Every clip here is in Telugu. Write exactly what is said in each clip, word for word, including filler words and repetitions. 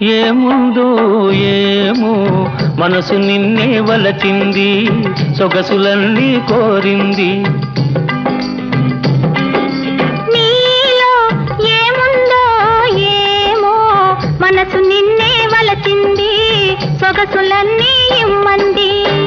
ఏముందో ఏమో మనసు నిన్నే వలచింది సొగసులన్నీ కోరింది నీలో ఏముందో ఏమో మనసు నిన్నే వలచింది సొగసులన్నీ ఇమ్మంది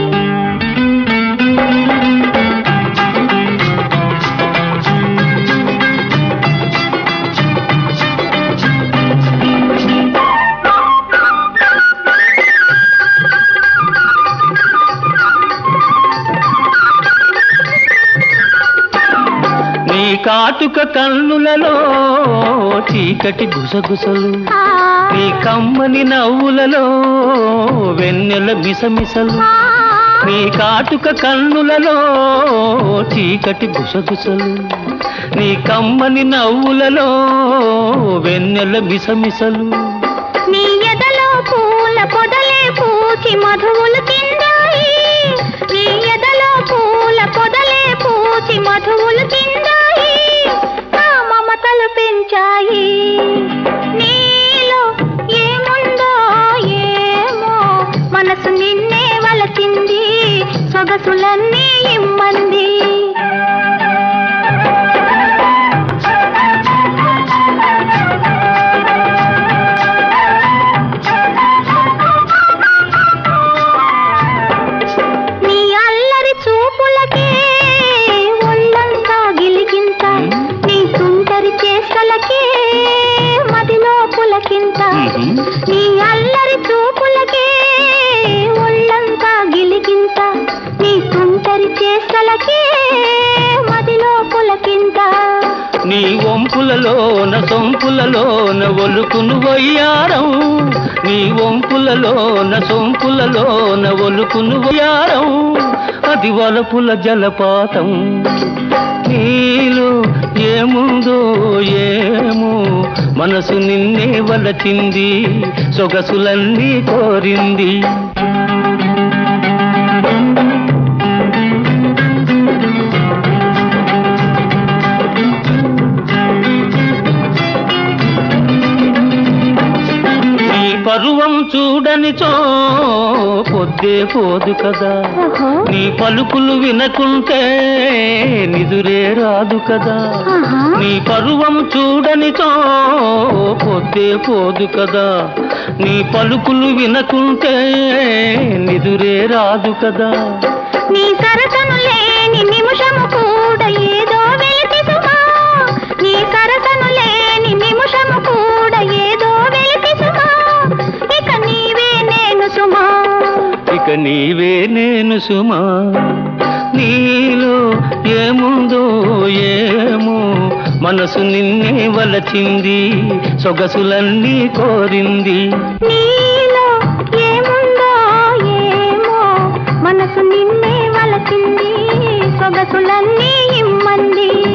కాటుక కన్నులలో చీకటి గుసగుసలు నీ కమ్మని నవ్వులలో వెన్నెల మిసమిసలు నీ కాటుక కన్నులలో చీకటి గుసగుసలు నీ కమ్మని నవ్వులలో వెన్నెల మిసమిసలు నీ ఎదలో పూల పొదలే పూచి మధువులు తిందాయి నీ ఎదలో పూల పొదలే పూచి మధువులు తిందాయి నా మమతలు పెంచాయి నీలో ఏముందో ఏమో మనసు నిన్నే వలచింది సొగసులన్నీ ఇమ్మంది నీ అల్లరి చూపులకే ఒళ్ళంతా గిలిగింత నీ తుంటరి చేష్టలకే మదిలో పులకింత నీ వంపులలోన సొంపులలోన ఒలుకును వయ్యారం నీ వంపులలోన సొంపులలోన ఒలుకును వయ్యారం అది వలపుల జలపాతం నీలో ఏముందో ఏమో మనసు నిన్నే వలచింది సొగసులన్నీ కోరింది నీ పరువం చూడనిచో పొద్దే పోదు కదా నీ పలుకులు వినకుంటే నిదురే రాదు కదా నీ పరువం చూడనిచో పొద్దే పోదు కదా నీ పలుకులు వినకుంటే నిదురే రాదు కదా నీ సరసను లేని నిమిషము కూడా ఏదో వెలితి సుమా నీ సరసను లేని నిమిషము కూడా ఏదో వెలితి సుమా ఇక నీవే నేను సుమా ఇక నీవే నేను సుమా నీలో ఏముందో ఏమో మనసు నిన్నే వలచింది సొగసులన్నీ కోరింది నీలో ఏముందో ఏమో మనసు నిన్నే వలచింది సొగసులన్నీ ఇమ్మంది